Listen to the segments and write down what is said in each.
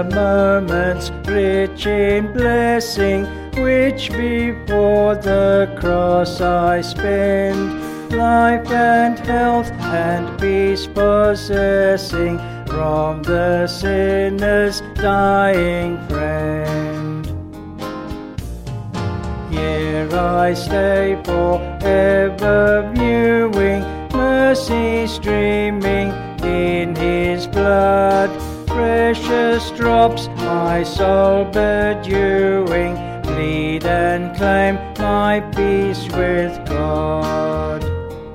the moments rich in blessing, which before the cross I spend, life and health and peace possessing from the sinner's dying friend. Here I stay forever viewing mercy streaming in His blood, precious drops my soul bedewing, plead and claim my peace with God.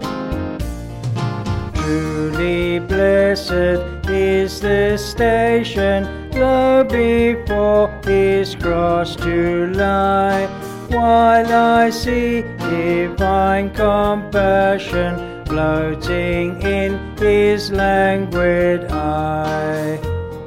Truly blessed is this station, low before His cross to lie, while I see divine compassion floating in His languid eye.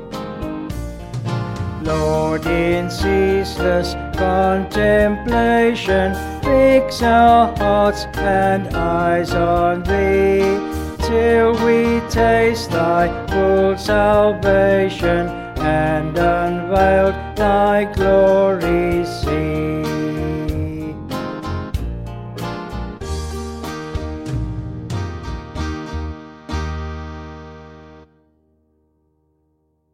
Lord, in ceaseless contemplation, fix our hearts and eyes on Thee, till we taste Thy full salvation and unveiled Thy glory